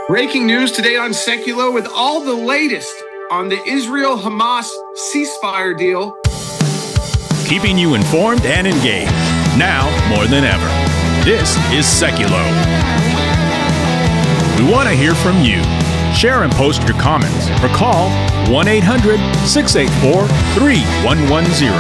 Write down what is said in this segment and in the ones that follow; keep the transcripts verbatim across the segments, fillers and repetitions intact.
Breaking news today on Seculo with all the latest on the Israel-Hamas ceasefire deal. Keeping you informed and engaged, now more than ever. This is Seculo. We want to hear from you. Share and post your comments or call one eight hundred, six eight four, three one one zero.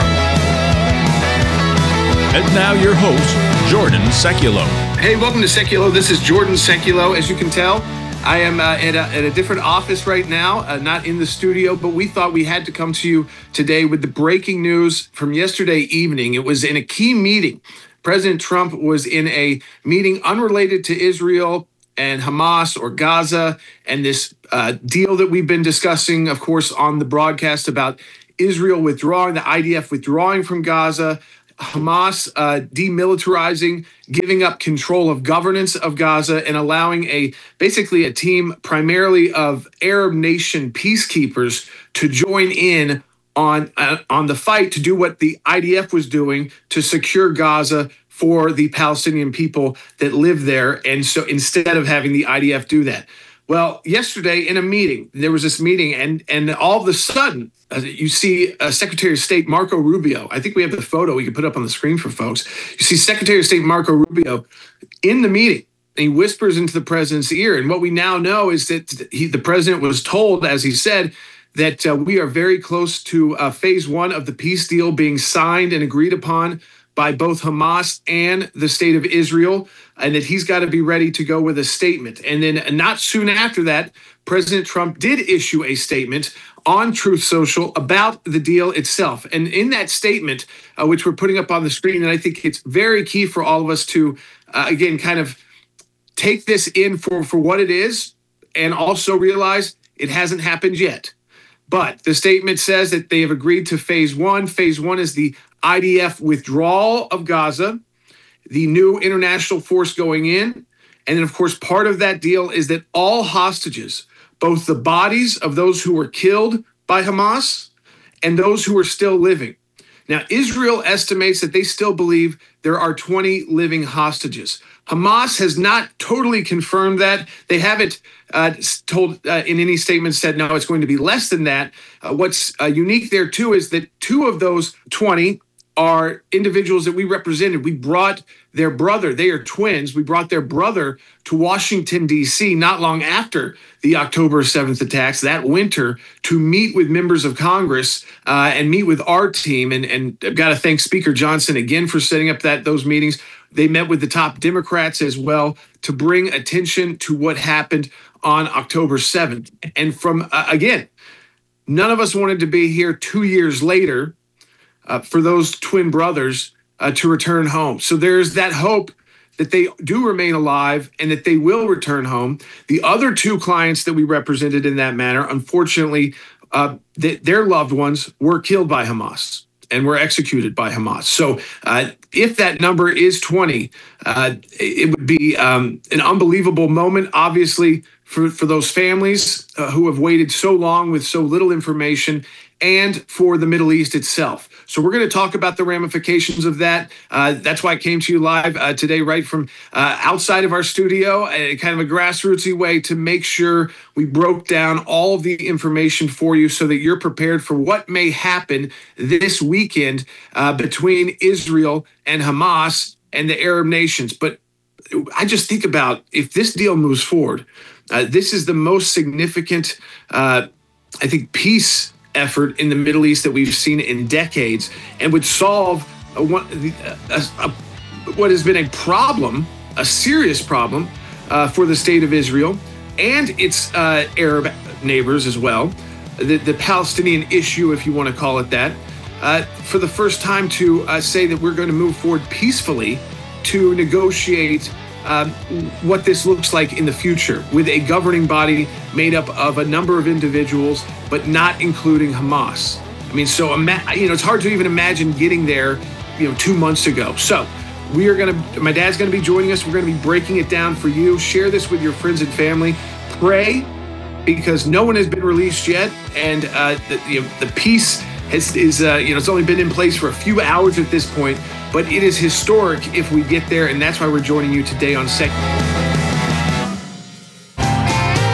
And now your host, Jordan Seculo. Hey, welcome to Seculo. This is Jordan Seculo. As you can tell, I am uh, at, a, at a different office right now, uh, not in the studio, but we thought we had to come to you today with the breaking news from yesterday evening. It was in a key meeting. President Trump was in a meeting unrelated to Israel and Hamas or Gaza and this uh, deal that we've been discussing, of course, on the broadcast about Israel withdrawing, the I D F withdrawing from Gaza, Hamas uh, demilitarizing, giving up control of governance of Gaza, and allowing a basically a team primarily of Arab nation peacekeepers to join in on uh, on the fight to do what the I D F was doing to secure Gaza for the Palestinian people that live there. And so instead of having the I D F do that. Well, yesterday in a meeting, there was this meeting, and and all of a sudden, uh, you see uh, Secretary of State Marco Rubio. I think we have the photo we can put up on the screen for folks. You see Secretary of State Marco Rubio in the meeting, and he whispers into the president's ear. And what we now know is that he, the president was told, as he said, that uh, we are very close to uh, phase one of the peace deal being signed and agreed upon by both Hamas and the state of Israel, and that he's got to be ready to go with a statement. And then not soon after that, President Trump did issue a statement on Truth Social about the deal itself. And in that statement, uh, which we're putting up on the screen, and I think it's very key for all of us to, uh, again, kind of take this in for, for what it is, and also realize it hasn't happened yet. But the statement says that they have agreed to phase one. Phase one is the I D F withdrawal of Gaza, the new international force going in. And then, of course, part of that deal is that all hostages, both the bodies of those who were killed by Hamas and those who are still living. Now, Israel estimates that they still believe there are twenty living hostages. Hamas has not totally confirmed that. They haven't uh, told uh, in any statement said, no, it's going to be less than that. Uh, what's uh, unique there, too, is that two of those twenty are individuals that we represented. We brought their brother, they are twins. We brought their brother to Washington, D C not long after the October seventh attacks that winter to meet with members of Congress uh, and meet with our team. And, and I've got to thank Speaker Johnson again for setting up that those meetings. They met with the top Democrats as well to bring attention to what happened on October seventh. And from, uh, again, none of us wanted to be here two years later Uh, for those twin brothers uh, to return home. So there's that hope that they do remain alive and that they will return home. The other two clients that we represented in that manner, unfortunately, uh, th- their loved ones were killed by Hamas and were executed by Hamas. So uh, if that number is twenty, uh, it would be um, an unbelievable moment, obviously, for, for those families uh, who have waited so long with so little information, and for the Middle East itself. So we're going to talk about the ramifications of that. Uh, that's why I came to you live uh, today, right from uh, outside of our studio, uh, kind of a grassrootsy way to make sure we broke down all of the information for you so that you're prepared for what may happen this weekend uh, between Israel and Hamas and the Arab nations. But I just think about if this deal moves forward, uh, this is the most significant, uh, I think, peace effort in the Middle East that we've seen in decades, and would solve a, a, a, what has been a problem, a serious problem uh, for the state of Israel and its uh, Arab neighbors as well, the, the Palestinian issue, if you want to call it that, uh, for the first time to uh, say that we're going to move forward peacefully to negotiate Um, what this looks like in the future with a governing body made up of a number of individuals, but not including Hamas. I mean, so, ima- you know, it's hard to even imagine getting there, you know, two months ago. So we are going to, my dad's going to be joining us. We're going to be breaking it down for you. Share this with your friends and family. Pray, because no one has been released yet. And uh, the, you know, the peace has, is, uh, you know, it's only been in place for a few hours at this point. But it is historic if we get there, and that's why we're joining you today on Seculo.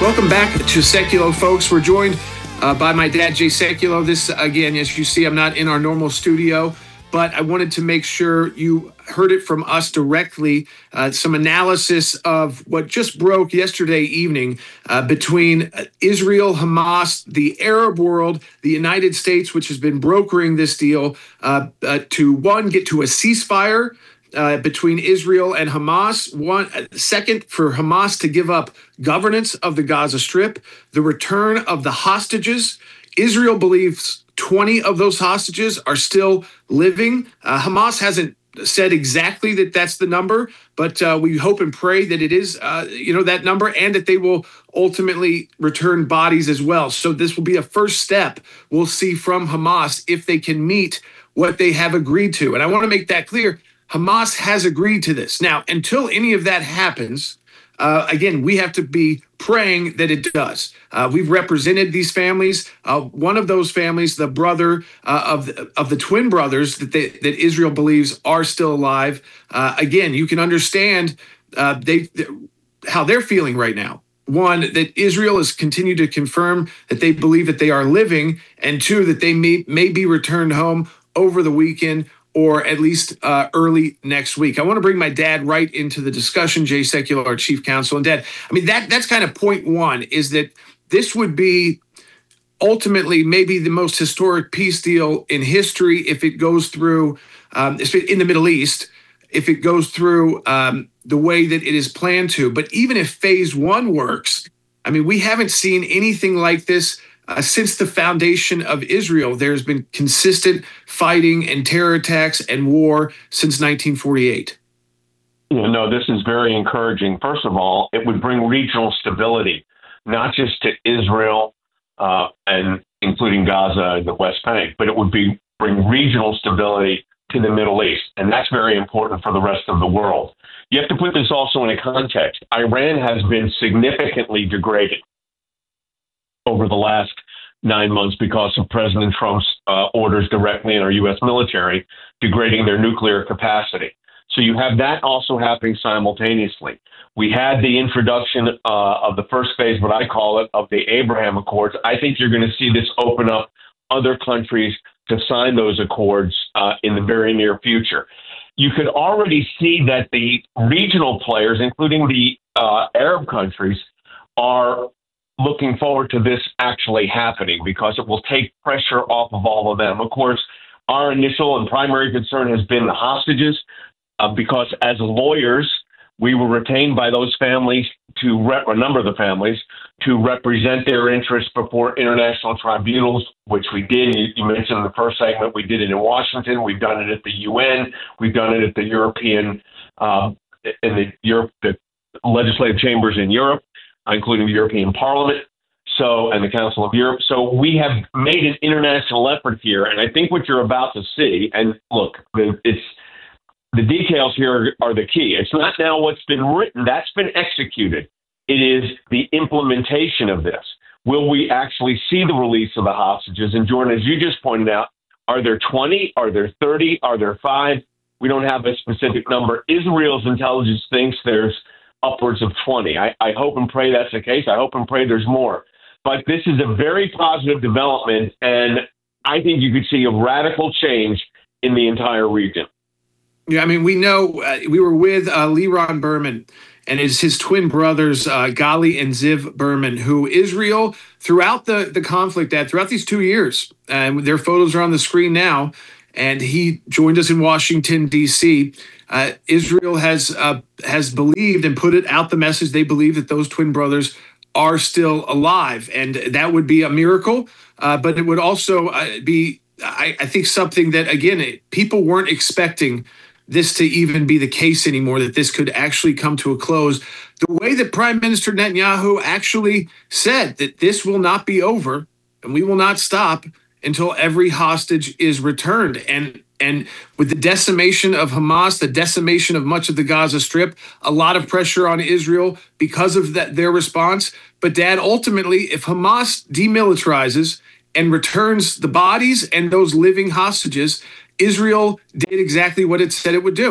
Welcome back to Sekulow, folks. We're joined uh, by my dad, Jay Sekulow. This, again, as you see, I'm not in our normal studio, but I wanted to make sure you heard it from us directly. Uh, some analysis of what just broke yesterday evening uh, between Israel, Hamas, the Arab world, the United States, which has been brokering this deal uh, uh, to, one, get to a ceasefire Uh, between Israel and Hamas. One second, for Hamas to give up governance of the Gaza Strip, the return of the hostages. Israel believes twenty of those hostages are still living. Uh, Hamas hasn't said exactly that that's the number, but uh, we hope and pray that it is, uh, you know, that number, and that they will ultimately return bodies as well. So this will be a first step we'll see from Hamas if they can meet what they have agreed to. And I want to make that clear. Hamas has agreed to this. Now, until any of that happens, uh, again, we have to be praying that it does. Uh, we've represented these families. Uh, one of those families, the brother uh, of the, of the twin brothers that they, that Israel believes are still alive. Uh, again, you can understand uh, they how they're feeling right now. One, that Israel has continued to confirm that they believe that they are living, and two, that they may, may be returned home over the weekend, or at least uh, early next week. I want to bring my dad right into the discussion, Jay Sekulow, our chief counsel. And Dad, I mean, that that's kind of point one, is that this would be ultimately maybe the most historic peace deal in history if it goes through, um, in the Middle East, if it goes through um, the way that it is planned to. But even if phase one works, I mean, we haven't seen anything like this Uh, since the foundation of Israel. There's been consistent fighting and terror attacks and war since nineteen forty-eight. You know, this is very encouraging. First of all, it would bring regional stability, not just to Israel uh, and including Gaza and the West Bank, but it would be bring regional stability to the Middle East. And that's very important for the rest of the world. You have to put this also in a context. Iran has been significantly degraded over the last nine months because of President Trump's uh, orders directly in our U S military, degrading their nuclear capacity. So you have that also happening simultaneously. We had the introduction uh, of the first phase, what I call it, of the Abraham Accords. I think you're going to see this open up other countries to sign those accords uh, in the very near future. You could already see that the regional players, including the uh, Arab countries, are looking forward to this actually happening because it will take pressure off of all of them. Of course, our initial and primary concern has been the hostages uh, because as lawyers, we were retained by those families to rep a number of the families to represent their interests before international tribunals, which we did. You, you mentioned in the first segment, we did it in Washington. We've done it at the U N. We've done it at the European, uh, in the Europe, the legislative chambers in Europe, including the European Parliament, so and the Council of Europe. So we have made an international effort here, and I think what you're about to see, and look, it's the details here are the key. It's not now what's been written, that's been executed. It is the implementation of this. Will we actually see the release of the hostages? And Jordan, as you just pointed out, are there twenty? Are there thirty? Are there five? We don't have a specific number. Israel's intelligence thinks there's upwards of twenty. I, I hope and pray that's the case. I hope and pray there's more. But this is a very positive development, and I think you could see a radical change in the entire region. Yeah, I mean, we know uh, we were with uh, Liron Berman and his, his twin brothers, uh, Gali and Ziv Berman, who Israel, throughout the, the conflict, that throughout these two years, and uh, their photos are on the screen now, and he joined us in Washington, D C. Uh, Israel has uh, has believed and put it out the message they believe that those twin brothers are still alive, and that would be a miracle. Uh, but it would also uh, be, I, I think, something that, again, it, people weren't expecting this to even be the case anymore, that this could actually come to a close. The way that Prime Minister Netanyahu actually said that this will not be over and we will not stop until every hostage is returned. And And with the decimation of Hamas, the decimation of much of the Gaza Strip, a lot of pressure on Israel because of that, their response. But Dad, ultimately, if Hamas demilitarizes and returns the bodies and those living hostages, Israel did exactly what it said it would do.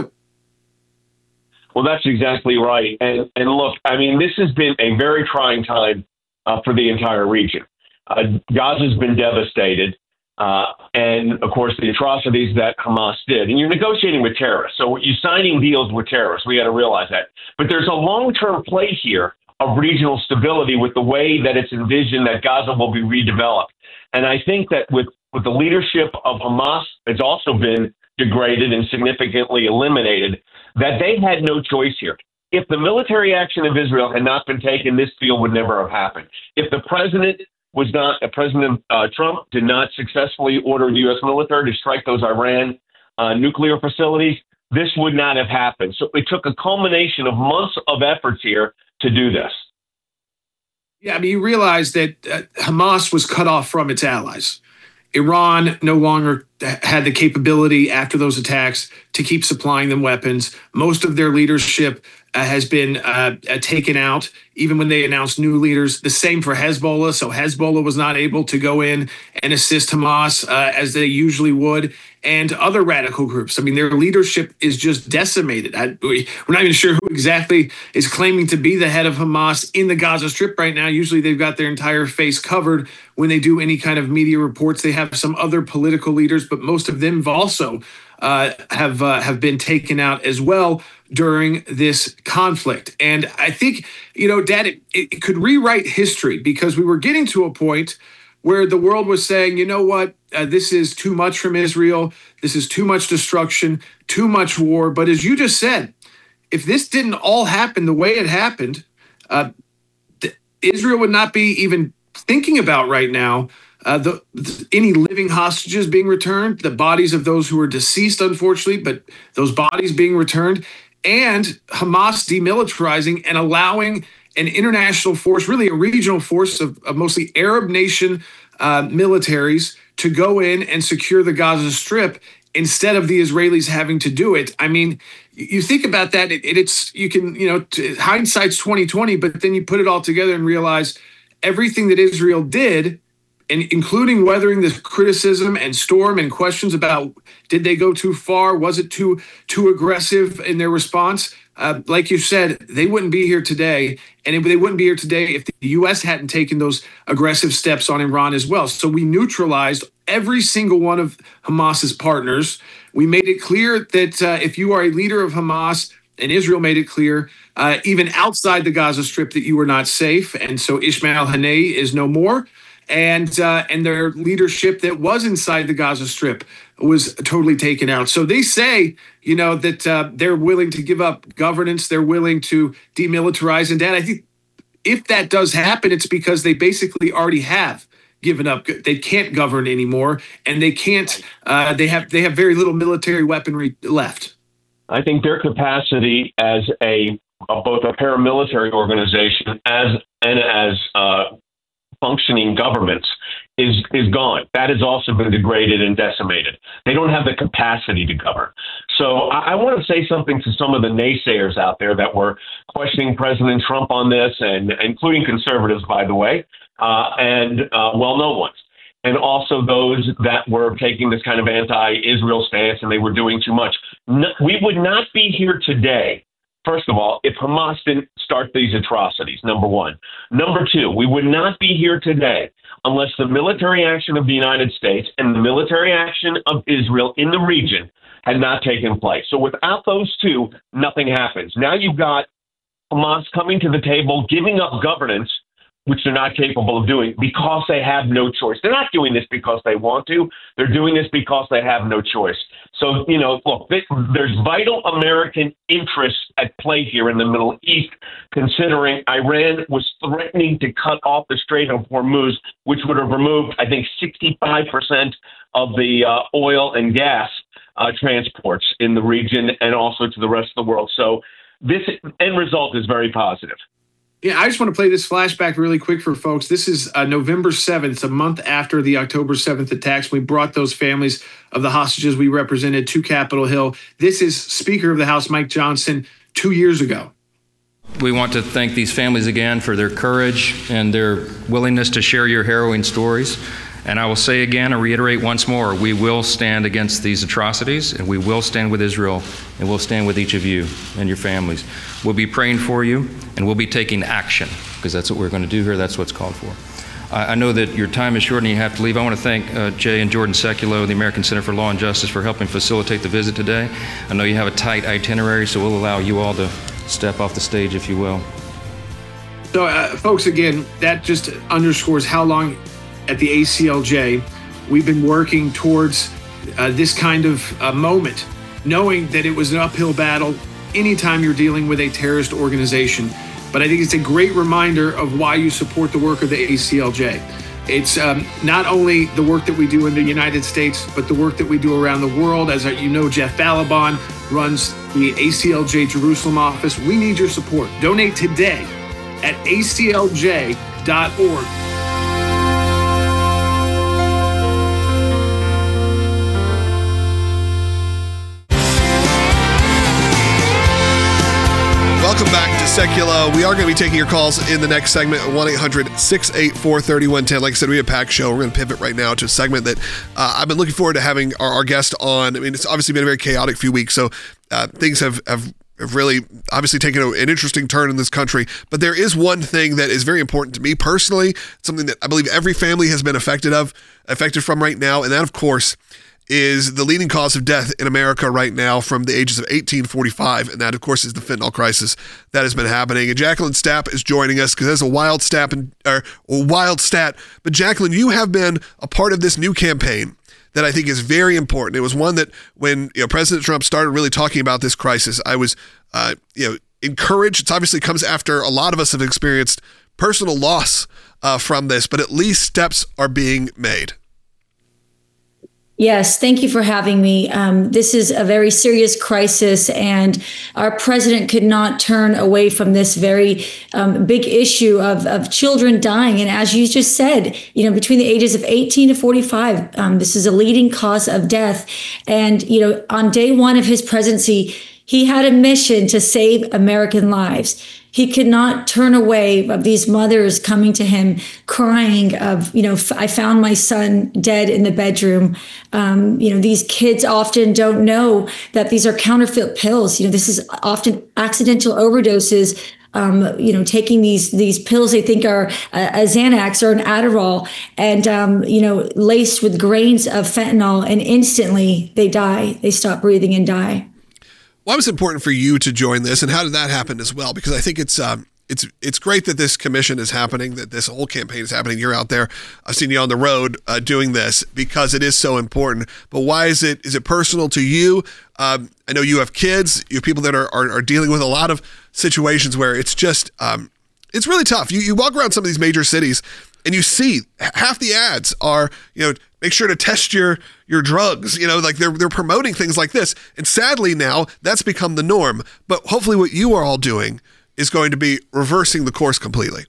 Well, that's exactly right. And and look, I mean, this has been a very trying time uh, for the entire region. Uh, Gaza's been devastated. Uh, and, of course, the atrocities that Hamas did. And you're negotiating with terrorists. So you're signing deals with terrorists. We got to realize that. But there's a long-term play here of regional stability with the way that it's envisioned that Gaza will be redeveloped. And I think that with, with the leadership of Hamas, it's also been degraded and significantly eliminated, that they had no choice here. If the military action of Israel had not been taken, this deal would never have happened. If the president was not, uh, President uh, Trump did not successfully order the U S military to strike those Iran uh, nuclear facilities, this would not have happened. So it took a culmination of months of efforts here to do this. Yeah, I mean, you realize that uh, Hamas was cut off from its allies. Iran no longer had the capability after those attacks to keep supplying them weapons. Most of their leadership uh, has been uh, uh, taken out, even when they announced new leaders. The same for Hezbollah. So Hezbollah was not able to go in and assist Hamas uh, as they usually would, and other radical groups. I mean, their leadership is just decimated. I, we're not even sure who exactly is claiming to be the head of Hamas in the Gaza Strip right now. Usually they've got their entire face covered when they do any kind of media reports. They have some other political leaders, but most of them have also uh, have uh, have been taken out as well during this conflict. And I think, you know, Dad, it, it could rewrite history, because we were getting to a point where the world was saying, you know what, uh, this is too much from Israel. This is too much destruction, too much war. But as you just said, if this didn't all happen the way it happened, uh, th- Israel would not be even thinking about right now uh, the, the any living hostages being returned, the bodies of those who were deceased, unfortunately, but those bodies being returned, and Hamas demilitarizing and allowing an international force, really a regional force of, of mostly Arab nation uh, militaries, to go in and secure the Gaza Strip instead of the Israelis having to do it. I mean, you think about that, it, it's, you can, you know, t- hindsight's twenty twenty, but then you put it all together and realize everything that Israel did, and including weathering the criticism and storm and questions about, did they go too far? Was it too too aggressive in their response? Uh, like you said, they wouldn't be here today, and it, they wouldn't be here today if the U S hadn't taken those aggressive steps on Iran as well. So we neutralized every single one of Hamas's partners. We made it clear that uh, if you are a leader of Hamas, and Israel made it clear, uh, even outside the Gaza Strip, that you were not safe. And so Ismail Haniyeh is no more. And uh, and their leadership that was inside the Gaza Strip was totally taken out. So they say, you know, that uh, they're willing to give up governance. They're willing to demilitarize. And Dad, I think if that does happen, it's because they basically already have given up. They can't govern anymore, and they can't. Uh, they have they have very little military weaponry left. I think their capacity as a, a both a paramilitary organization as and as uh, functioning governments is is gone. That has also been degraded and decimated. They don't have the capacity to govern. So I, I want to say something to some of the naysayers out there that were questioning President Trump on this, and including conservatives, by the way, uh, and uh, well-known ones. And also those that were taking this kind of anti-Israel stance and they were doing too much. No, we would not be here today, first of all, if Hamas didn't start these atrocities, number one. Number two, we would not be here today unless the military action of the United States and the military action of Israel in the region had not taken place. So without those two, nothing happens. Now you've got Hamas coming to the table, giving up governance, which they're not capable of doing because they have no choice. They're not doing this because they want to. They're doing this because they have no choice. So, you know, look, there's vital American interests at play here in the Middle East, considering Iran was threatening to cut off the Strait of Hormuz, which would have removed, I think, sixty-five percent of the uh, oil and gas uh, transports in the region and also to the rest of the world. So this end result is very positive. Yeah, I just want to play this flashback really quick for folks. This is uh, November seventh, a month after the October seventh attacks. We brought those families of the hostages we represented to Capitol Hill. This is Speaker of the House Mike Johnson two years ago. We want to thank these families again for their courage and their willingness to share your harrowing stories. And I will say again and reiterate once more, we will stand against these atrocities, and we will stand with Israel, and we'll stand with each of you and your families. We'll be praying for you, and we'll be taking action, because that's what we're going to do here. That's what's called for. I know that your time is short and you have to leave. I want to thank uh, Jay and Jordan Sekulow, the American Center for Law and Justice, for helping facilitate the visit today. I know you have a tight itinerary, so we'll allow you all to step off the stage, if you will. So, uh, folks, again, that just underscores how long at the A C L J we've been working towards uh, this kind of uh, moment, knowing that it was an uphill battle anytime you're dealing with a terrorist organization. But I think it's a great reminder of why you support the work of the A C L J. It's um, not only the work that we do in the United States, but the work that we do around the world. As you know, Jeff Balaban runs the A C L J Jerusalem office. We need your support. Donate today at A C L J dot org. Welcome back to Sekulow. We are going to be taking your calls in the next segment at one eight hundred six eight four three one one zero. Like I said, we have a packed show. We're going to pivot right now to a segment that uh, I've been looking forward to having our, our guest on. I mean, it's obviously been a very chaotic few weeks, so uh, things have, have have really obviously taken a, an interesting turn in this country. But there is one thing that is very important to me personally, something that I believe every family has been affected of, affected from right now, and that, of course, is the leading cause of death in America right now from the ages of eighteen to forty-five, and that, of course, is the fentanyl crisis that has been happening. And Jacqueline Stapp is joining us because that's a wild stat, and, or a wild stat. But Jacqueline, you have been a part of this new campaign that I think is very important. It was one that when you know President Trump started really talking about this crisis, I was uh, you know encouraged. It obviously comes after a lot of us have experienced personal loss uh, from this, but at least steps are being made. Yes, thank you for having me. Um, this is a very serious crisis, and our president could not turn away from this very um, big issue of, of children dying. And as you just said, you know, between the ages of eighteen to forty-five, um, this is a leading cause of death. And, you know, on day one of his presidency, he had a mission to save American lives. He could not turn away of these mothers coming to him crying of, you know, I found my son dead in the bedroom. Um, you know, these kids often don't know that these are counterfeit pills. You know, this is often accidental overdoses. Um, you know, taking these these pills they think are a, a Xanax or an Adderall, and um, you know, laced with grains of fentanyl, and instantly they die. They stop breathing and die. Why was it important for you to join this, and how did that happen as well? Because I think it's um, it's it's great that this commission is happening, that this whole campaign is happening. You're out there. I've seen you on the road uh, doing this because it is so important. But why is it is it personal to you? Um, I know you have kids. You have people that are, are are dealing with a lot of situations where it's just um, it's really tough. You you walk around some of these major cities and you see half the ads are, you know, make sure to test your your drugs, you know, like they're they're promoting things like this. And sadly now that's become the norm. But hopefully what you are all doing is going to be reversing the course completely.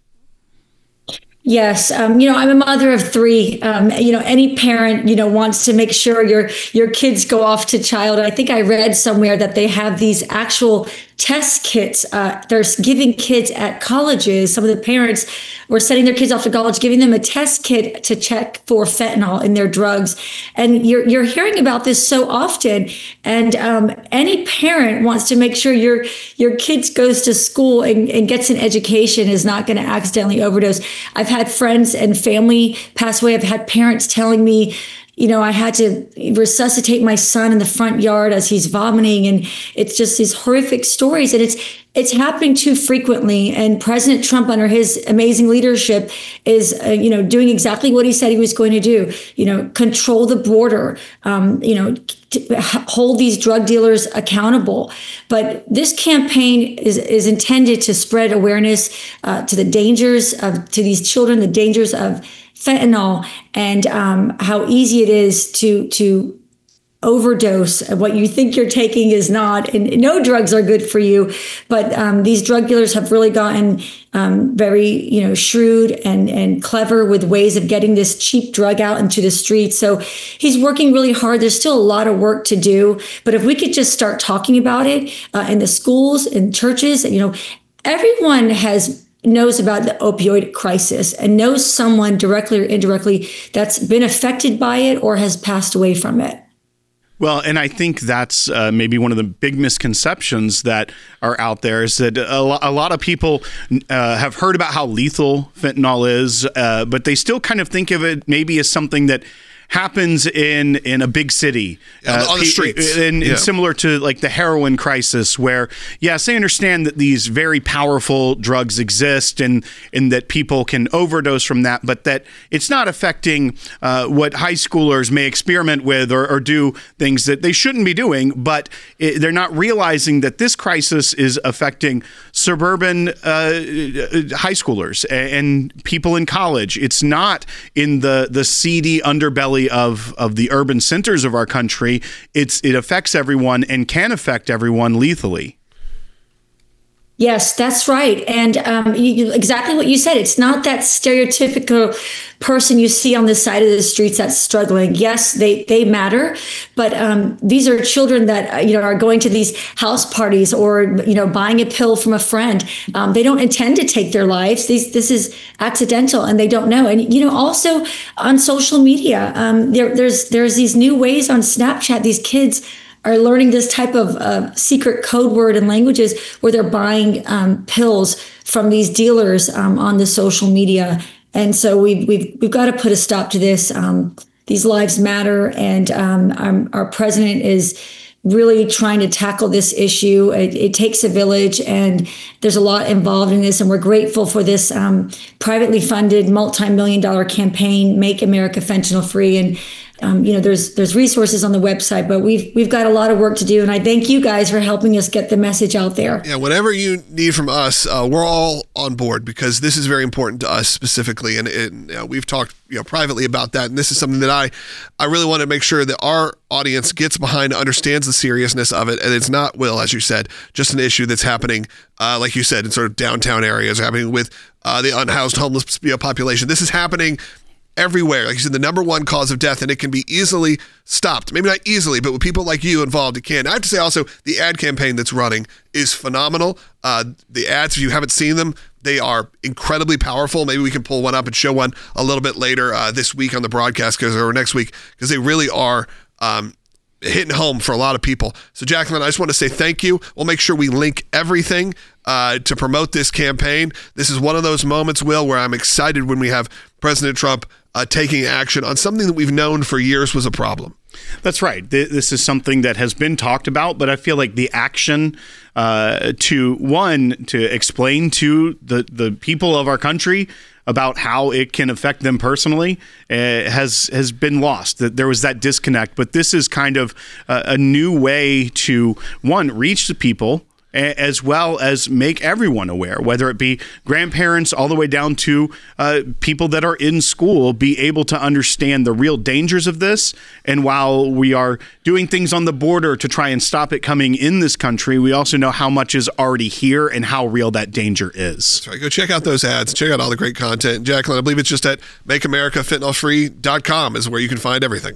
Yes. Um, you know, I'm a mother of three. Um, you know, any parent, you know, wants to make sure your your kids go off to child. I think I read somewhere that they have these actual test kits. Uh, they're giving kids at colleges. Some of the parents were sending their kids off to college, giving them a test kit to check for fentanyl in their drugs. And you're you're hearing about this so often. And um, any parent wants to make sure your your kids goes to school and, and gets an education, is not going to accidentally overdose. I've had friends and family pass away. I've had parents telling me, you know, I had to resuscitate my son in the front yard as he's vomiting. And it's just these horrific stories. And it's it's happening too frequently. And President Trump, under his amazing leadership, is, uh, you know, doing exactly what he said he was going to do. You know, control the border, um, you know, t- hold these drug dealers accountable. But this campaign is, is intended to spread awareness uh, to the dangers of, to these children, the dangers of fentanyl, and um, how easy it is to to overdose. What you think you're taking is not, and no drugs are good for you. But um, these drug dealers have really gotten um, very, you know, shrewd and and clever with ways of getting this cheap drug out into the streets. So he's working really hard. There's still a lot of work to do, but if we could just start talking about it uh, in the schools and churches, you know, everyone has knows about the opioid crisis and knows someone directly or indirectly that's been affected by it or has passed away from it. Well, and I think that's uh, maybe one of the big misconceptions that are out there is that a, lo- a lot of people uh, have heard about how lethal fentanyl is, uh, but they still kind of think of it maybe as something that happens in in a big city uh, on the streets, and, yeah. and similar to like the heroin crisis, where yes, they understand that these very powerful drugs exist and and that people can overdose from that, but that it's not affecting uh, what high schoolers may experiment with or, or do things that they shouldn't be doing. But it, they're not realizing that this crisis is affecting suburban uh, high schoolers and people in college. It's not in the the seedy underbelly of of the urban centers of our country. It's it affects everyone and can affect everyone lethally. Yes, that's right. And um, you, exactly what you said. It's not that stereotypical person you see on the side of the streets that's struggling. Yes, they, they matter. But um, these are children that, you know, are going to these house parties or, you know, buying a pill from a friend. Um, they don't intend to take their lives. These, this is accidental and they don't know. And, you know, also on social media, um, there, there's there's these new ways on Snapchat. These kids are learning this type of uh, secret code word and languages where they're buying um, pills from these dealers um, on the social media. And so we've, we've, we've got to put a stop to this. Um, these lives matter. And um, our, our president is really trying to tackle this issue. It, it takes a village, and there's a lot involved in this. And we're grateful for this um, privately funded multi-million dollar campaign, Make America Fentanyl Free. And Um, you know, there's there's resources on the website, but we've we've got a lot of work to do, and I thank you guys for helping us get the message out there. Yeah, whatever you need from us, uh, we're all on board because this is very important to us specifically, and, and you know, we've talked you know privately about that, and this is something that I I really want to make sure that our audience gets behind, understands the seriousness of it, and it's not, Will, as you said, just an issue that's happening, uh, like you said, in sort of downtown areas, happening with uh, the unhoused homeless you know, population. This is happening everywhere. Like you said, the number one cause of death, and it can be easily stopped. Maybe not easily, but with people like you involved, it can. I have to say also, the ad campaign that's running is phenomenal. Uh, the ads, if you haven't seen them, they are incredibly powerful. Maybe we can pull one up and show one a little bit later uh, this week on the broadcast, because or next week, because they really are um, hitting home for a lot of people. So Jacqueline, I just want to say thank you. We'll make sure we link everything uh, to promote this campaign. This is one of those moments, Will, where I'm excited when we have President Trump Uh, taking action on something that we've known for years was a problem. That's right. This is something that has been talked about, but I feel like the action uh, to, one, to explain to the, the people of our country about how it can affect them personally uh, has has been lost. That there was that disconnect. But this is kind of a, a new way to, one, reach the people, as well as make everyone aware, whether it be grandparents all the way down to uh, people that are in school, be able to understand the real dangers of this. And while we are doing things on the border to try and stop it coming in this country, we also know how much is already here and how real that danger is. That's right. Go check out those ads. Check out all the great content. Jacqueline, I believe it's just at make america fentanyl free dot com is where you can find everything.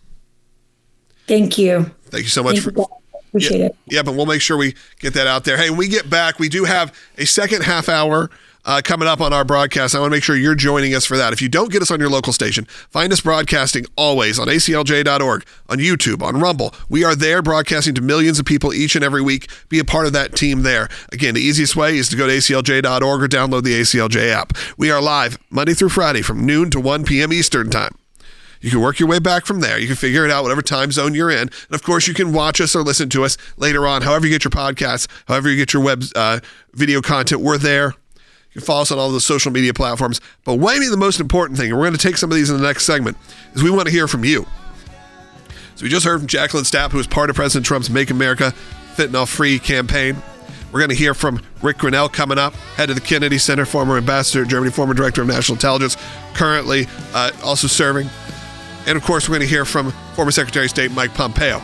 Thank you. Thank you so much. Thank for. you. Appreciate yeah, it. Yeah, but we'll make sure we get that out there. Hey, when we get back, we do have a second half hour uh, coming up on our broadcast. I want to make sure you're joining us for that. If you don't get us on your local station, find us broadcasting always on A C L J dot org, on YouTube, on Rumble. We are there broadcasting to millions of people each and every week. Be a part of that team there. Again, the easiest way is to go to A C L J dot org or download the A C L J app. We are live Monday through Friday from noon to one p.m. Eastern time. You can work your way back from there. You can figure it out, whatever time zone you're in. And of course, you can watch us or listen to us later on, however you get your podcasts, however you get your web uh, video content. We're there. You can follow us on all the social media platforms. But maybe the most important thing, and we're going to take some of these in the next segment, is we want to hear from you. So we just heard from Jacqueline Stapp, who is part of President Trump's Make America Fentanyl Free campaign. We're going to hear from Rick Grenell coming up, head of the Kennedy Center, former ambassador to Germany, former director of national intelligence, currently uh, also serving. And of course, we're going to hear from former Secretary of State Mike Pompeo.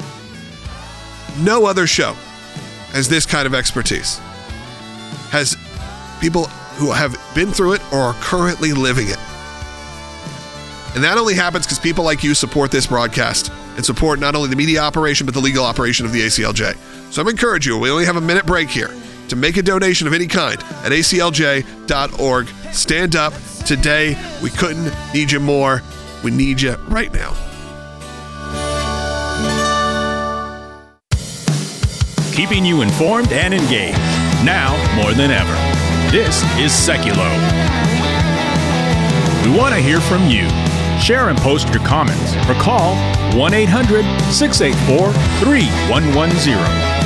No other show has this kind of expertise, has people who have been through it or are currently living it. And that only happens because people like you support this broadcast and support not only the media operation, but the legal operation of the A C L J. So I'm encouraging you, we only have a minute break here. to make a donation of any kind at A C L J dot org. Stand up today. We couldn't need you more. We need you right now. Keeping you informed and engaged, now more than ever. This is Seculo. We want to hear from you. Share and post your comments or call one eight hundred, six eight four, three one one zero.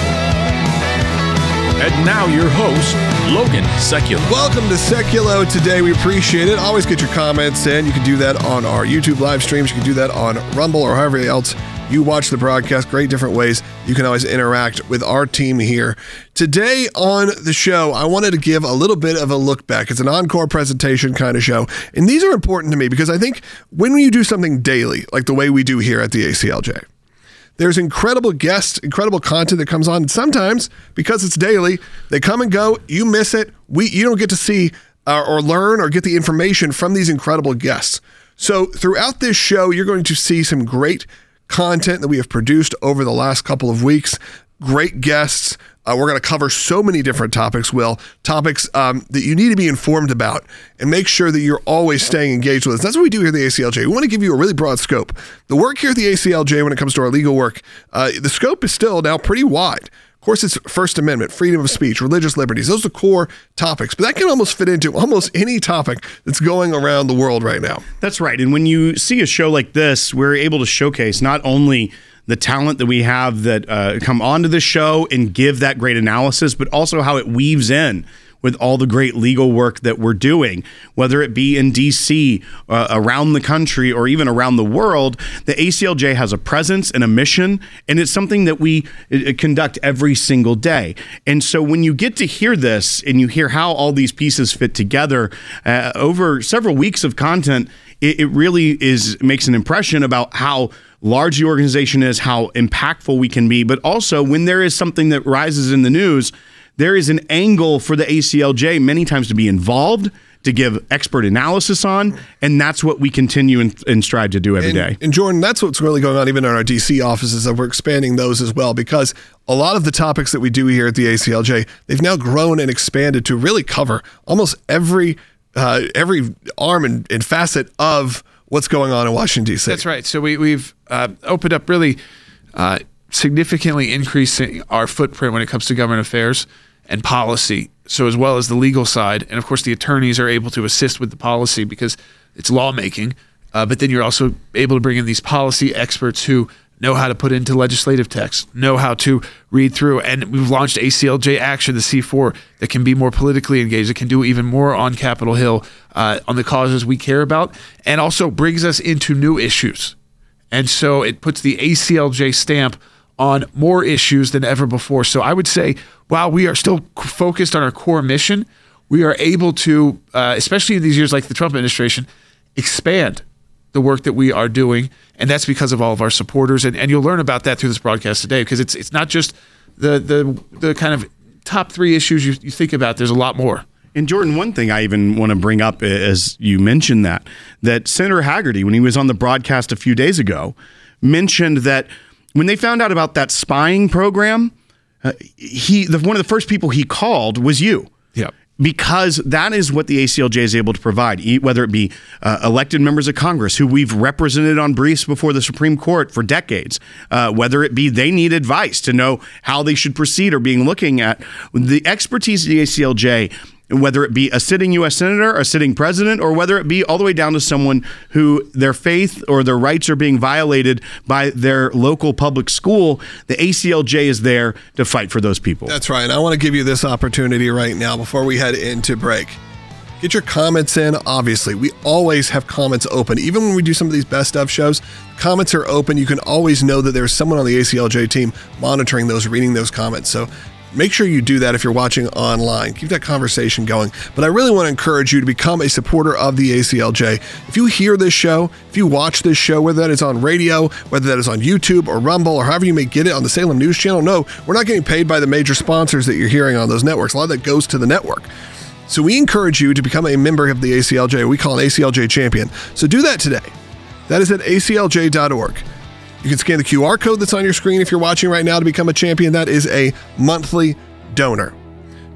And now your host, Logan Seculo. Welcome to Seculo today. We appreciate it. Always get your comments in. You can do that on our YouTube live streams. You can do that on Rumble or however else you watch the broadcast. Great different ways you can always interact with our team here. Today on the show, I wanted to give a little bit of a look back. It's an encore presentation kind of show. And these are important to me because I think when you do something daily, like the way we do here at the A C L J, there's incredible guests, incredible content that comes on. And sometimes, because it's daily, they come and go. You miss it. We You don't get to see uh, or learn or get the information from these incredible guests. So throughout this show, you're going to see some great content that we have produced over the last couple of weeks. Great guests. Uh, we're going to cover so many different topics, Will. Topics um, that you need to be informed about and make sure that you're always staying engaged with us. That's what we do here at the A C L J. We want to give you a really broad scope. The work here at the A C L J when it comes to our legal work, uh, the scope is still now pretty wide. Of course, it's First Amendment, freedom of speech, religious liberties. Those are the core topics, but that can almost fit into almost any topic that's going around the world right now. That's right. And when you see a show like this, we're able to showcase not only the talent that we have that uh, come onto the show and give that great analysis, but also how it weaves in with all the great legal work that we're doing, whether it be in D C, uh, around the country, or even around the world. The A C L J has a presence and a mission, and it's something that we uh, conduct every single day. And so when you get to hear this and you hear how all these pieces fit together uh, over several weeks of content, it, it really is makes an impression about how large the organization is, how impactful we can be, but also when there is something that rises in the news, there is an angle for the A C L J many times to be involved, to give expert analysis on, and that's what we continue and, and strive to do every and, day. And Jordan, that's what's really going on even in our D C offices, and we're expanding those as well, because a lot of the topics that we do here at the A C L J, they've now grown and expanded to really cover almost every uh, every arm and, and facet of what's going on in Washington, D C. That's right. So we, we've uh, opened up really uh, significantly increasing our footprint when it comes to government affairs and policy, so as well as the legal side. And of course, the attorneys are able to assist with the policy because it's lawmaking, uh, but then you're also able to bring in these policy experts who know how to put into legislative text, know how to read through. And we've launched A C L J Action, the C four, that can be more politically engaged, that can do even more on Capitol Hill uh, on the causes we care about, and also brings us into new issues. And so it puts the A C L J stamp on more issues than ever before. So I would say, while we are still focused on our core mission, we are able to, uh, especially in these years like the Trump administration, expand the work that we are doing. And that's because of all of our supporters. And, and you'll learn about that through this broadcast today, because it's it's not just the the the kind of top three issues you, you think about. There's a lot more. And Jordan, one thing I even want to bring up as you mentioned that, that Senator Hagerty, when he was on the broadcast a few days ago, mentioned that when they found out about that spying program, uh, he the, one of the first people he called was you. Yeah. Because that is what the A C L J is able to provide, whether it be uh, elected members of Congress who we've represented on briefs before the Supreme Court for decades, uh, whether it be they need advice to know how they should proceed or being looking at the expertise of the A C L J, whether it be a sitting U S senator, a sitting president, or whether it be all the way down to someone who their faith or their rights are being violated by their local public school. The A C L J is there to fight for those people. That's right. I want to give you this opportunity right now before we head into break. Get your comments in. Obviously, we always have comments open. Even when we do some of these best of shows, comments are open. You can always know that there's someone on the A C L J team monitoring those, reading those comments. So make sure you do that if you're watching online. Keep that conversation going. But I really want to encourage you to become a supporter of the A C L J. If you hear this show, if you watch this show, whether that is on radio, whether that is on YouTube or Rumble, or however you may get it on the Salem News Channel, no, we're not getting paid by the major sponsors that you're hearing on those networks. A lot of that goes to the network. So we encourage you to become a member of the A C L J. We call it A C L J Champion. So do that today. That is at A C L J dot org. You can scan the Q R code that's on your screen if you're watching right now to become a champion. That is a monthly donor.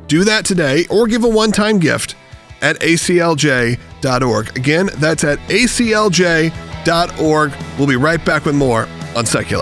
Do that today or give a one-time gift at A C L J dot org. Again, that's at A C L J dot org. We'll be right back with more on Seculo.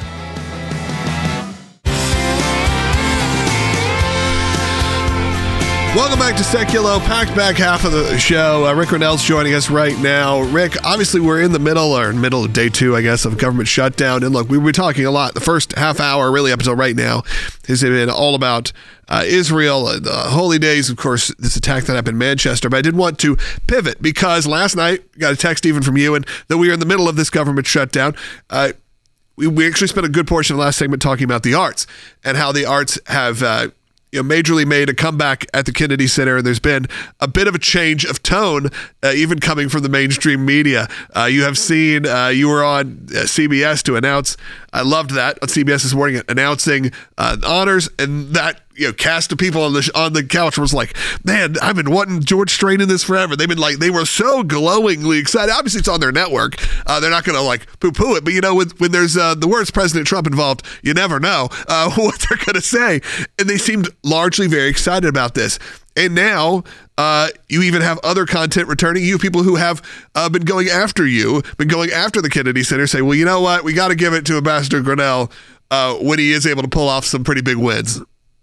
Welcome back to Seculo, packed back half of the show. Uh, Rick Grenell's joining us right now. Rick, obviously we're in the middle, or middle of day two, I guess, of government shutdown. And look, we were talking a lot. The first half hour, really up until right now, has been all about uh, Israel, uh, the holy days, of course, this attack that happened in Manchester. But I did want to pivot because last night, got a text even from you, and that we are in the middle of this government shutdown. Uh, we, we actually spent a good portion of the last segment talking about the arts and how the arts have uh, you know, majorly made a comeback at the Kennedy Center, and there's been a bit of a change of tone, uh, even coming from the mainstream media. Uh, you have seen, uh, you were on uh, C B S to announce, I loved that, on C B S this morning, announcing uh, honors, and that, you know, cast of people on the on the couch was like, man, I've been wanting George Strait in this forever. They've been like, they were so glowingly excited. Obviously, it's on their network. Uh, they're not going to like poo-poo it, but you know, when, when there's uh, the words President Trump involved, you never know uh, what they're going to say. And they seemed largely very excited about this. And now uh, you even have other content returning. You have people who have uh, been going after you, been going after the Kennedy Center, say, well, you know what? We got to give it to Ambassador Grenell uh, when he is able to pull off some pretty big wins.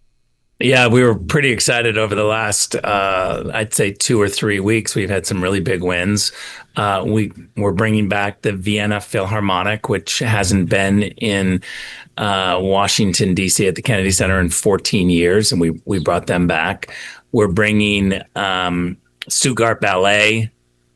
Yeah, we were pretty excited over the last, uh, I'd say, two or three weeks. We've had some really big wins. Uh, we, we're bringing back the Vienna Philharmonic, which hasn't been in uh, Washington, D C at the Kennedy Center in fourteen years, and we, we brought them back. We're bringing um, Stuttgart Ballet.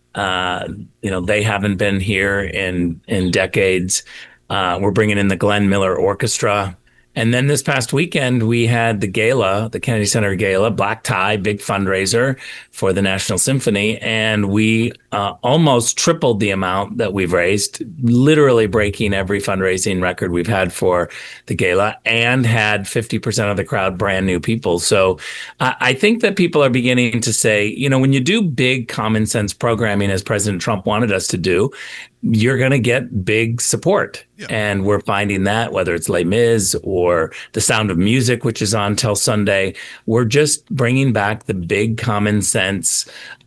Uh, you know, they haven't been here in, in decades. Uh, we're bringing in the Glenn Miller Orchestra. And then this past weekend, we had the gala, the Kennedy Center Gala, black tie, big fundraiser for the National Symphony. And we uh, almost tripled the amount that we've raised, literally breaking every fundraising record we've had for the gala, and had fifty percent of the crowd brand new people. So uh, I think that people are beginning to say, you know, when you do big common sense programming, as President Trump wanted us to do, you're going to get big support. Yeah. And we're finding that, whether it's Les Mis or The Sound of Music, which is on till Sunday, we're just bringing back the big common sense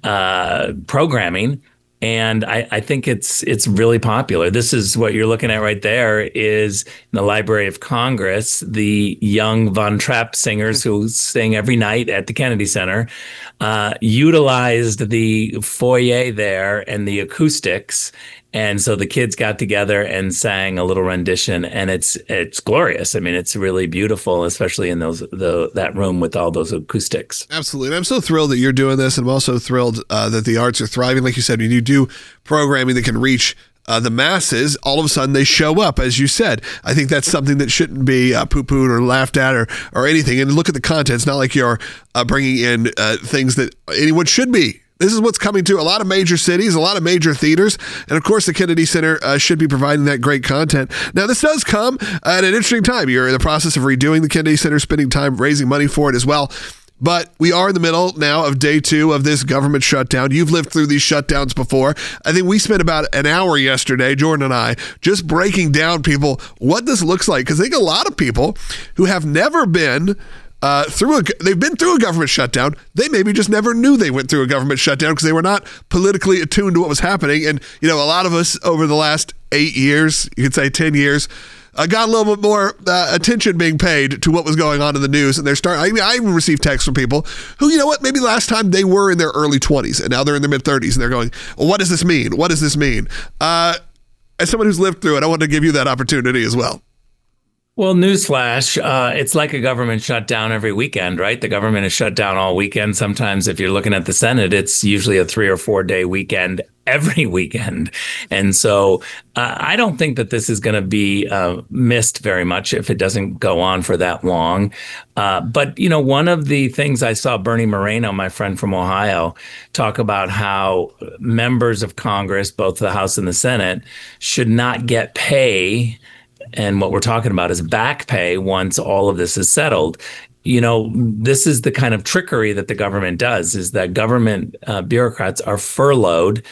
uh, programming. And I, I think it's it's really popular. This is what you're looking at right there is in the Library of Congress, the young Von Trapp singers who sing every night at the Kennedy Center uh, utilized the foyer there and the acoustics. And so the kids got together and sang a little rendition, and it's it's glorious. I mean, it's really beautiful, especially in those the that room with all those acoustics. Absolutely. And I'm so thrilled that you're doing this. And I'm also thrilled uh, that the arts are thriving. Like you said, when you do programming that can reach uh, the masses, all of a sudden they show up, as you said. I think that's something that shouldn't be uh, poo-pooed or laughed at or, or anything. And look at the content. It's not like you're uh, bringing in uh, things that anyone should be. This is what's coming to a lot of major cities, a lot of major theaters, and of course the Kennedy Center uh, should be providing that great content. Now, this does come at an interesting time. You're in the process of redoing the Kennedy Center, spending time raising money for it as well. But we are in the middle now of day two of this government shutdown. You've lived through these shutdowns before. I think we spent about an hour yesterday, Jordan and I, just breaking down people what this looks like, because I think a lot of people who have never been Uh, through a, they've been through a government shutdown. They maybe just never knew they went through a government shutdown because they were not politically attuned to what was happening. And, you know, a lot of us over the last eight years, you could say ten years, uh, got a little bit more uh, attention being paid to what was going on in the news. And they're starting, I mean, I even received texts from people who, you know what, maybe last time they were in their early twenties and now they're in their mid thirties and they're going, well, what does this mean? What does this mean? Uh, as someone who's lived through it, I want to give you that opportunity as well. Well, newsflash, uh, it's like a government shutdown every weekend, right? The government is shut down all weekend. Sometimes if you're looking at the Senate, it's usually a three or four day weekend every weekend. And so uh, I don't think that this is going to be uh, missed very much if it doesn't go on for that long. Uh, but, you know, one of the things I saw Bernie Moreno, my friend from Ohio, talk about how members of Congress, both the House and the Senate, should not get pay. And what we're talking about is back pay once all of this is settled. You know, this is the kind of trickery that the government does, is that government uh, bureaucrats are furloughed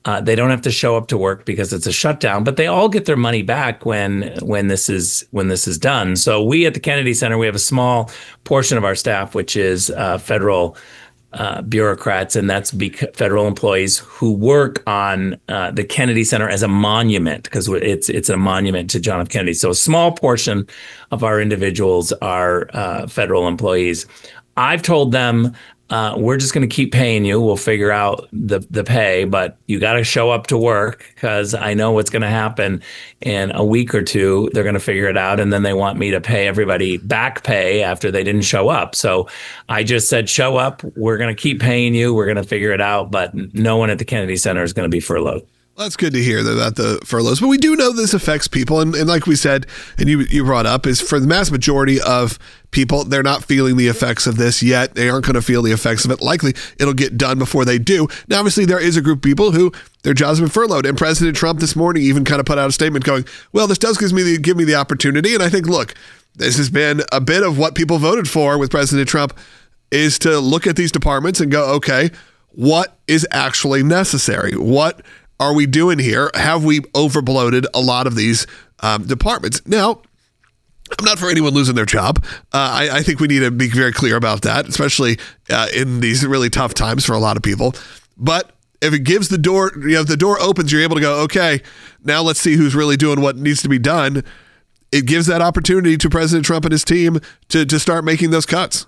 Uh, they don't have to show up to work because it's a shutdown, but they all get their money back when when this is when this is done. So we at the Kennedy Center, we have a small portion of our staff, which is uh, federal uh, bureaucrats, and that's bec- federal employees who work on uh, the Kennedy Center as a monument, because it's it's a monument to John F. Kennedy. So a small portion of our individuals are uh, federal employees. I've told them, uh, we're just going to keep paying you. We'll figure out the the pay, but you got to show up to work, because I know what's going to happen in a week or two. They're going to figure it out, and then they want me to pay everybody back pay after they didn't show up. So I just said, show up. We're going to keep paying you. We're going to figure it out, but no one at the Kennedy Center is going to be furloughed. Well, that's good to hear about the furloughs, but we do know this affects people. And, and like we said, and you you brought up, is for the mass majority of people, they're not feeling the effects of this yet. They aren't going to feel the effects of it. Likely it'll get done before they do. Now, obviously, there is a group of people who their jobs have been furloughed. And President Trump this morning even kind of put out a statement going, well, this does give me the, give me the opportunity. And I think, look, this has been a bit of what people voted for with President Trump, is to look at these departments and go, okay, what is actually necessary? What are we doing here? Have we overbloated a lot of these um, departments? Now, I'm not for anyone losing their job. Uh, I, I think we need to be very clear about that, especially uh, in these really tough times for a lot of people. But if it gives the door, you know, if the door opens, you're able to go, okay, now let's see who's really doing what needs to be done. It gives that opportunity to President Trump and his team to to start making those cuts.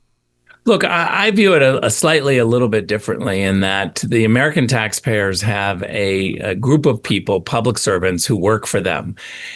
Look, I, I view it a, a slightly a little bit differently, in that the American taxpayers have a, a group of people, public servants, who work for them.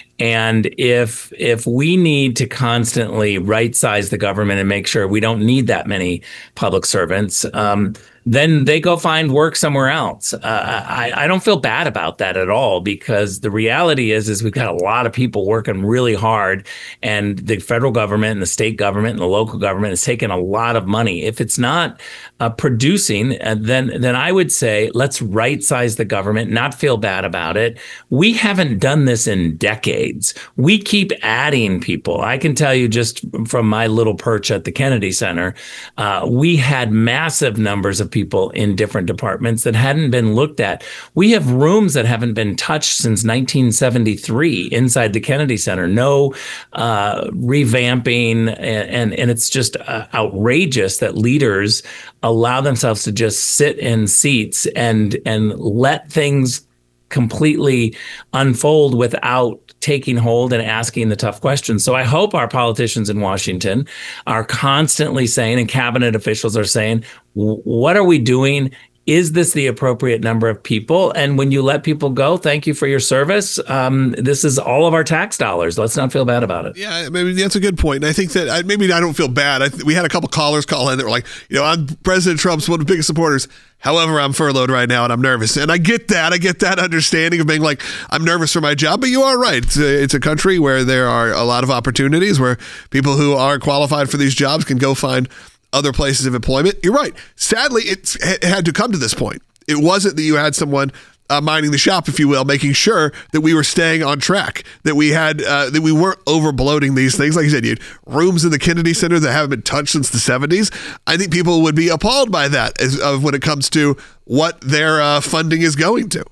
And if if we need to constantly right-size the government and make sure we don't need that many public servants, um, then they go find work somewhere else. Uh, I, I don't feel bad about that at all, because the reality is, is we've got a lot of people working really hard, and the federal government and the state government and the local government is taking a lot of money. If it's not uh, producing, uh, then then I would say let's right-size the government, not feel bad about it. We haven't done this in decades. We keep adding people. I can tell you, just from my little perch at the Kennedy Center, uh, we had massive numbers of people in different departments that hadn't been looked at. We have rooms that haven't been touched since nineteen seventy-three inside the Kennedy Center. No uh, revamping, and, and, and it's just uh, outrageous that leaders allow themselves to just sit in seats and and let things completely unfold without taking hold and asking the tough questions. So I hope our politicians in Washington are constantly saying, and cabinet officials are saying, what are we doing? Is this the appropriate number of people? And when you let people go, thank you for your service. Um, this is all of our tax dollars. Let's not feel bad about it. Yeah, I mean, that's a good point. And I think that I, maybe I don't feel bad. I th- we had a couple callers call in that were like, you know, I'm President Trump's one of the biggest supporters. However, I'm furloughed right now and I'm nervous. And I get that. I get that understanding of being like, I'm nervous for my job. But you are right. It's a, it's a country where there are a lot of opportunities, where people who are qualified for these jobs can go find other places of employment. You're right. Sadly, it's, it had to come to this point. It wasn't that you had someone uh, minding the shop, if you will, making sure that we were staying on track, that we had uh, that we weren't over bloating these things. Like you said, you had rooms in the Kennedy Center that haven't been touched since the seventies. I think people would be appalled by that as of when it comes to what their uh, funding is going to.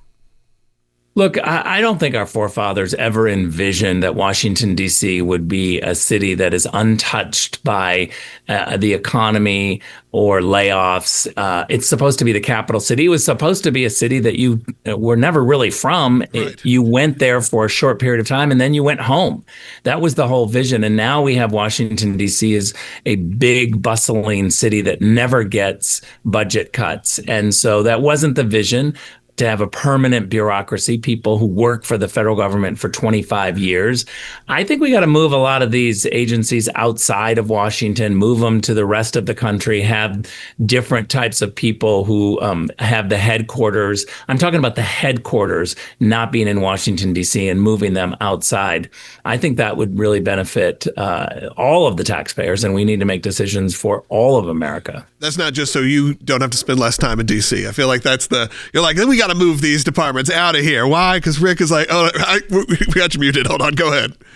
Look, I, I don't think our forefathers ever envisioned that Washington, D C would be a city that is untouched by uh, the economy or layoffs. Uh, it's supposed to be the capital city. It was supposed to be a city that you were never really from. Right. It, you went there for a short period of time and then you went home. That was the whole vision. And now we have Washington, D C as a big, bustling city that never gets budget cuts. And so that wasn't the vision, to have a permanent bureaucracy, people who work for the federal government for twenty-five years. I think we got to move a lot of these agencies outside of Washington, move them to the rest of the country, have different types of people who um, have the headquarters. I'm talking about the headquarters not being in Washington, D C, and moving them outside. I think that would really benefit uh, all of the taxpayers, and we need to make decisions for all of America. That's not just so you don't have to spend less time in D C. I feel like that's the, you're like, then we got to move these departments out of here. Why? Because Rick is like, oh, I, we got you muted. Hold on. Go ahead.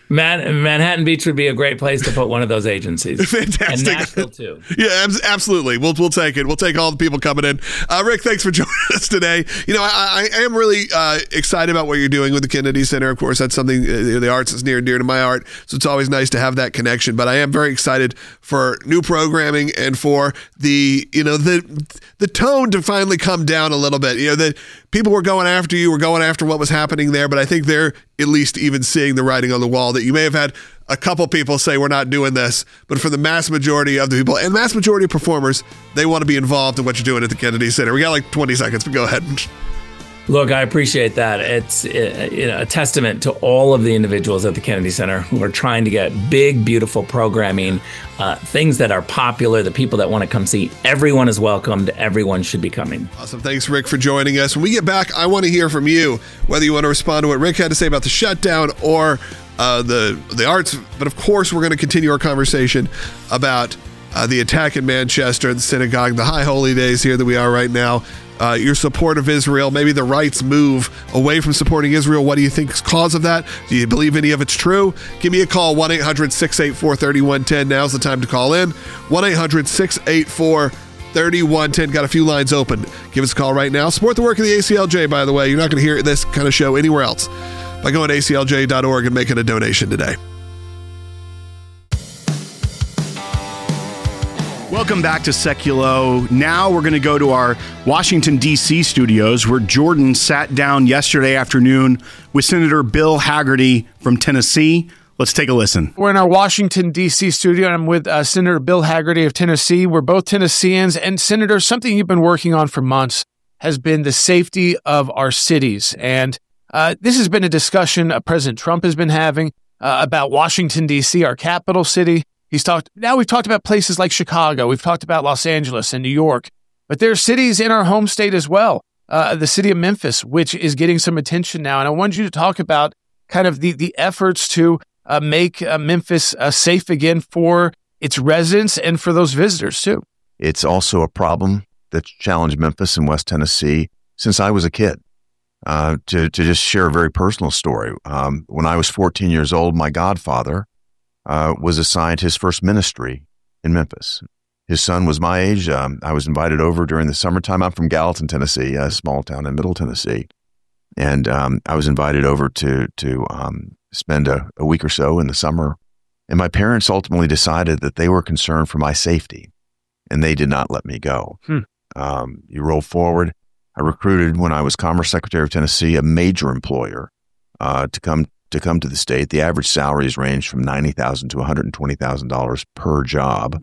Man, Manhattan Beach would be a great place to put one of those agencies. Fantastic. And Nashville, too. Yeah, absolutely. We'll we'll take it. We'll take all the people coming in. Uh, Rick, thanks for joining us today. You know, I, I am really uh, excited about what you're doing with the Kennedy Center. Of course, that's something, uh, the arts is near and dear to my heart, so it's always nice to have that connection. But I am very excited for new programming and for the, you know, the the tone to finally come down a little bit. You know, the people were going after you, were going after what was happening there, but I think they're at least even seeing the writing on the wall that you may have had a couple people say we're not doing this, but for the mass majority of the people and mass majority of performers, they want to be involved in what you're doing at the Kennedy Center. We got like twenty seconds, but go ahead. Look, I appreciate that. It's uh, you know, a testament to all of the individuals at the Kennedy Center who are trying to get big, beautiful programming, uh, things that are popular, the people that want to come see. Everyone is welcomed. Everyone should be coming. Awesome. Thanks, Rick, for joining us. When we get back, I want to hear from you, whether you want to respond to what Rick had to say about the shutdown or uh, the, the arts. But of course, we're going to continue our conversation about uh, the attack in Manchester, the synagogue, the high holy days here that we are right now. Uh, your support of Israel, maybe the right's move away from supporting Israel. What do you think is cause of that? Do you believe any of it's true? Give me a call, one eight hundred six eight four three one one zero. Now's the time to call in. one eight hundred six eight four three one one zero. Got a few lines open. Give us a call right now. Support the work of the A C L J, by the way. You're not going to hear this kind of show anywhere else by going to A C L J dot org and making a donation today. Welcome back to Seculo. Now we're going to go to our Washington, D C studios where Jordan sat down yesterday afternoon with Senator Bill Hagerty from Tennessee. Let's take a listen. We're in our Washington, D C studio, and I'm with uh, Senator Bill Hagerty of Tennessee. We're both Tennesseans. And Senator, something you've been working on for months has been the safety of our cities. And uh, this has been a discussion uh, President Trump has been having uh, about Washington, D C, our capital city. He's talked. Now we've talked about places like Chicago. We've talked about Los Angeles and New York. But there are cities in our home state as well. Uh, the city of Memphis, which is getting some attention now. And I wanted you to talk about kind of the, the efforts to uh, make uh, Memphis uh, safe again for its residents and for those visitors, too. It's also a problem that's challenged Memphis and West Tennessee since I was a kid. Uh, to, to just share a very personal story. Um, when I was fourteen years old, my godfather Uh, was assigned his first ministry in Memphis. His son was my age. Um, I was invited over during the summertime. I'm from Gallatin, Tennessee, a small town in Middle Tennessee. And um, I was invited over to to um, spend a, a week or so in the summer. And my parents ultimately decided that they were concerned for my safety, and they did not let me go. Hmm. Um, you roll forward. I recruited, when I was Commerce Secretary of Tennessee, a major employer uh, to come to come to the state. The average salaries range from ninety thousand dollars to one hundred twenty thousand dollars per job.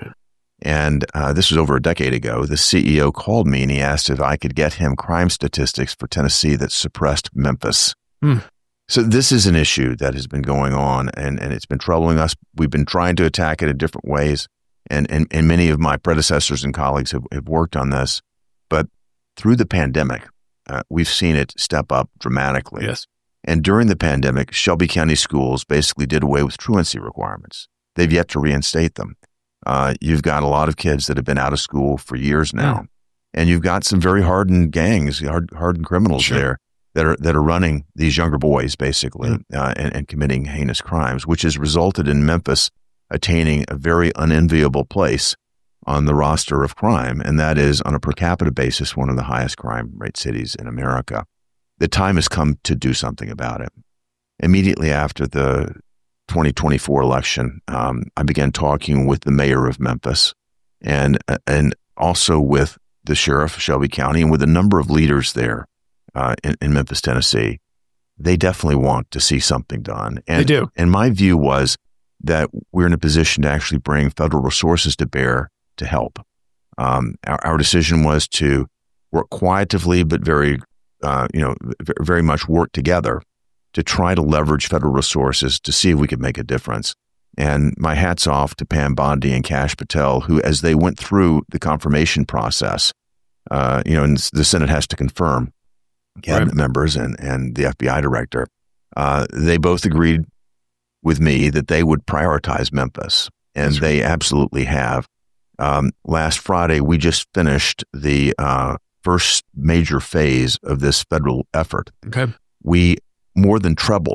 And uh, this was over a decade ago. The C E O called me and he asked if I could get him crime statistics for Tennessee that suppressed Memphis. Hmm. So this is an issue that has been going on, and, and it's been troubling us. We've been trying to attack it in different ways. And, and, and many of my predecessors and colleagues have, have worked on this. But through the pandemic, uh, we've seen it step up dramatically. Yes. And during the pandemic, Shelby County schools basically did away with truancy requirements. They've yet to reinstate them. Uh, you've got a lot of kids that have been out of school for years now. Mm. And you've got some very hardened gangs, hard, hardened criminals sure. there that are that are running these younger boys, basically, mm. uh, and, and committing heinous crimes, which has resulted in Memphis attaining a very unenviable place on the roster of crime. And that is, on a per capita basis, one of the highest crime rate cities in America. The time has come to do something about it. Immediately after the twenty twenty-four election, um, I began talking with the mayor of Memphis and and also with the sheriff of Shelby County and with a number of leaders there uh, in, in Memphis, Tennessee. They definitely want to see something done. And, they do. And my view was that we're in a position to actually bring federal resources to bear to help. Um, our, our decision was to work quietly, but very Uh, you know, very much work together to try to leverage federal resources to see if we could make a difference. And my hat's off to Pam Bondi and Kash Patel, who, as they went through the confirmation process, uh, you know, and the Senate has to confirm cabinet right. members and, and the F B I director, uh, they both agreed with me that they would prioritize Memphis, and That's they right. absolutely have. Um, last Friday, we just finished the uh, first major phase of this federal effort. Okay. We more than trebled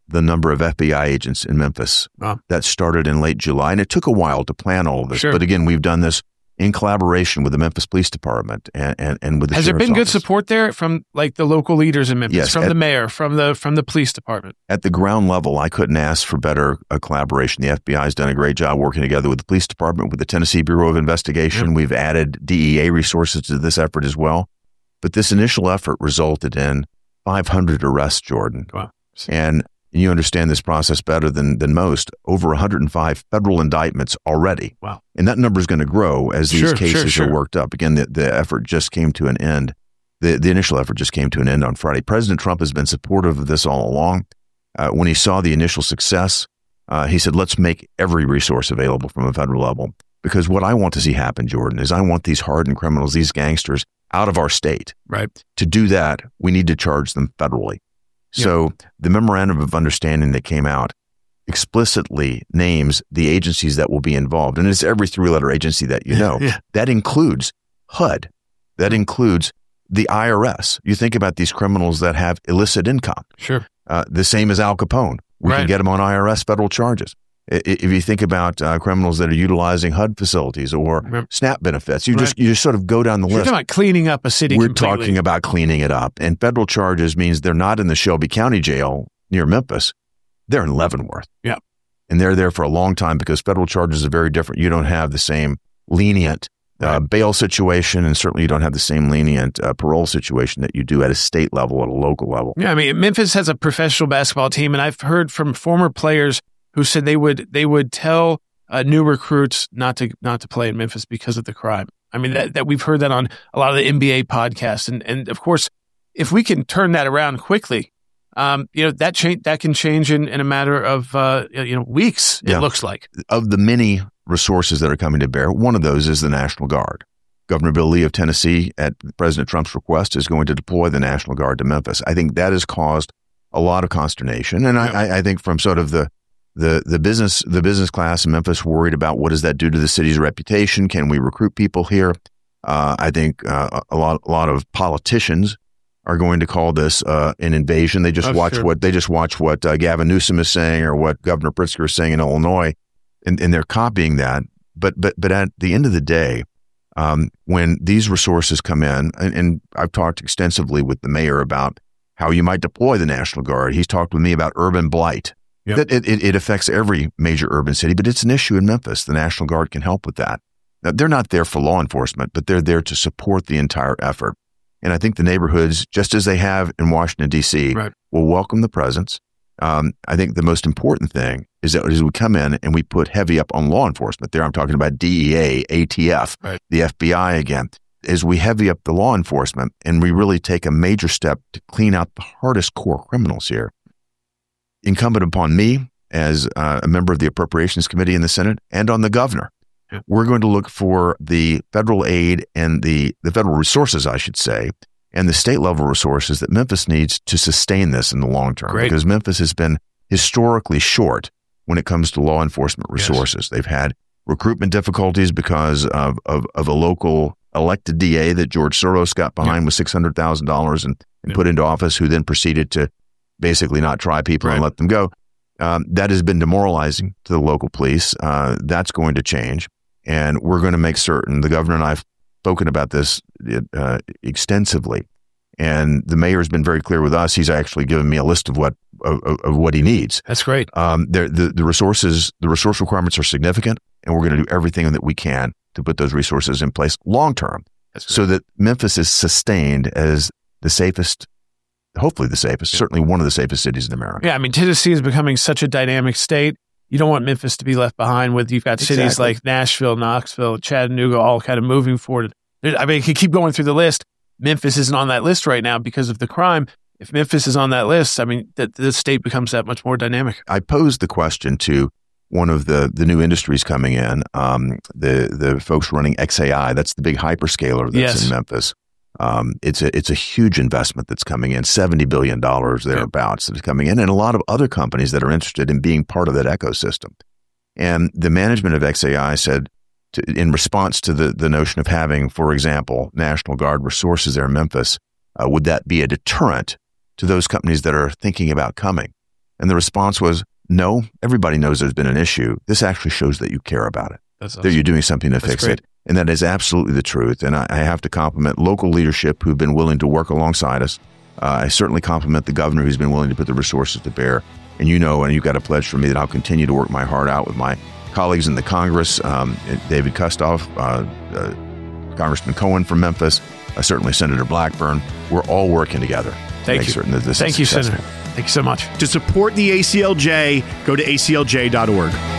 the number of F B I agents in Memphis. Wow. That started in late July, and it took a while to plan all of this. Sure. But again, we've done this in collaboration with the Memphis Police Department and, and, and with the Has there Sheriff's been good Office. support there from like the local leaders in Memphis, Yes, from at- the mayor, from the from the police department? At the ground level, I couldn't ask for better uh, collaboration. The F B I has done a great job working together with the police department, with the Tennessee Bureau of Investigation. Yep. We've added D E A resources to this effort as well. But this initial effort resulted in five hundred arrests, Jordan. Wow. And you understand this process better than, than most, over one hundred five federal indictments already. Wow. And that number is going to grow as these Sure, cases sure, sure. are worked up. Again, the, the effort just came to an end. The, the initial effort just came to an end on Friday. President Trump has been supportive of this all along. Uh, when he saw the initial success, uh, he said, let's make every resource available from a federal level. Because what I want to see happen, Jordan, is I want these hardened criminals, these gangsters, out of our state. Right. To do that, we need to charge them federally. So the memorandum of understanding that came out explicitly names the agencies that will be involved. And it's every three-letter agency that you know. Yeah. That includes H U D. That includes the I R S. You think about these criminals that have illicit income. Sure. Uh, the same as Al Capone. We Right. can get them on I R S federal charges. I- If you think about uh, criminals that are utilizing H U D facilities or Right. SNAP benefits, you Right. just you just sort of go down the You're list. talking about cleaning up a city We're completely. talking about cleaning it up. And federal charges means they're not in the Shelby County Jail near Memphis. They're in Leavenworth. Yeah. And they're there for a long time because federal charges are very different. You don't have the same lenient uh, Right. bail situation, and certainly you don't have the same lenient uh, parole situation that you do at a state level, at a local level. Yeah, I mean, Memphis has a professional basketball team, and I've heard from former players who said they would they would tell uh, new recruits not to not to play in Memphis because of the crime. I mean, that, that we've heard that on a lot of the N B A podcasts, and and of course, if we can turn that around quickly, um, you know that change that can change in, in a matter of uh, you know weeks. Yeah. It looks like. Of the many resources that are coming to bear, one of those is the National Guard. Governor Bill Lee of Tennessee, at President Trump's request, is going to deploy the National Guard to Memphis. I think that has caused a lot of consternation, and Yeah. I, I think from sort of the the the business the business class in Memphis worried about what does that do to the city's reputation? Can we recruit people here? Uh, I think uh, a lot a lot of politicians are going to call this uh, an invasion. They just Oh, watch sure. what they just watch what uh, Gavin Newsom is saying or what Governor Pritzker is saying in Illinois, and, and they're copying that. But but but at the end of the day, um, when these resources come in, and, and I've talked extensively with the mayor about how you might deploy the National Guard. He's talked with me about urban blight. Yep. That it, it, it affects every major urban city, but it's an issue in Memphis. The National Guard can help with that. Now, they're not there for law enforcement, but they're there to support the entire effort. And I think the neighborhoods, just as they have in Washington, D C, Right. will welcome the presence. Um, I think the most important thing is that as we come in and we put heavy up on law enforcement there, I'm talking about D E A, A T F, Right. the F B I again, as we heavy up the law enforcement and we really take a major step to clean out the hardest core criminals here, incumbent upon me as uh, a member of the Appropriations Committee in the Senate and on the governor, Yeah. we're going to look for the federal aid and the, the federal resources, I should say, and the state level resources that Memphis needs to sustain this in the long term. Great. Because Memphis has been historically short when it comes to law enforcement Yes. resources. They've had recruitment difficulties because of, of, of a local elected D A that George Soros got behind with six hundred thousand dollars and, and Yeah. put into office, who then proceeded to basically not try people and Right. let them go. Um, that has been demoralizing to the local police. Uh, that's going to change. And we're going to make certain, the governor and I have spoken about this uh, extensively. And the mayor has been very clear with us. He's actually given me a list of what of, of what he needs. That's great. Um, the, the the resources, the resource requirements are significant, and we're going to do everything that we can to put those resources in place long term, That's great. so that Memphis is sustained as the safest, hopefully the safest, certainly one of the safest cities in America. Yeah, I mean, Tennessee is becoming such a dynamic state. You don't want Memphis to be left behind with, you've got cities Exactly. like Nashville, Knoxville, Chattanooga, all kind of moving forward. There- I mean, I could keep going through the list. Memphis isn't on that list right now because of the crime. If Memphis is on that list, I mean, the, the state becomes that much more dynamic. I posed the question to one of the, the new industries coming in, um, the the folks running X A I. That's the big hyperscaler that's Yes. in Memphis. Um, it's a it's a huge investment that's coming in, seventy billion dollars thereabouts that's coming in, and a lot of other companies that are interested in being part of that ecosystem. And the management of X A I said, to, in response to the, the notion of having, for example, National Guard resources there in Memphis, uh, would that be a deterrent to those companies that are thinking about coming? And the response was, no, everybody knows there's been an issue. This actually shows that you care about it, That's awesome. that you're doing something to That's fix great. it. And that is absolutely the truth. And I, I have to compliment local leadership who've been willing to work alongside us. Uh, I certainly compliment the governor who's been willing to put the resources to bear. And you know, and you've got a pledge from me that I'll continue to work my heart out with my colleagues in the Congress, um, David Kustoff, uh, uh, Congressman Cohen from Memphis, uh, certainly Senator Blackburn. We're all working together to Thank make you. certain that this Thank is you, successful. Senator. Thank you so much. To support the A C L J, go to A C L J dot org.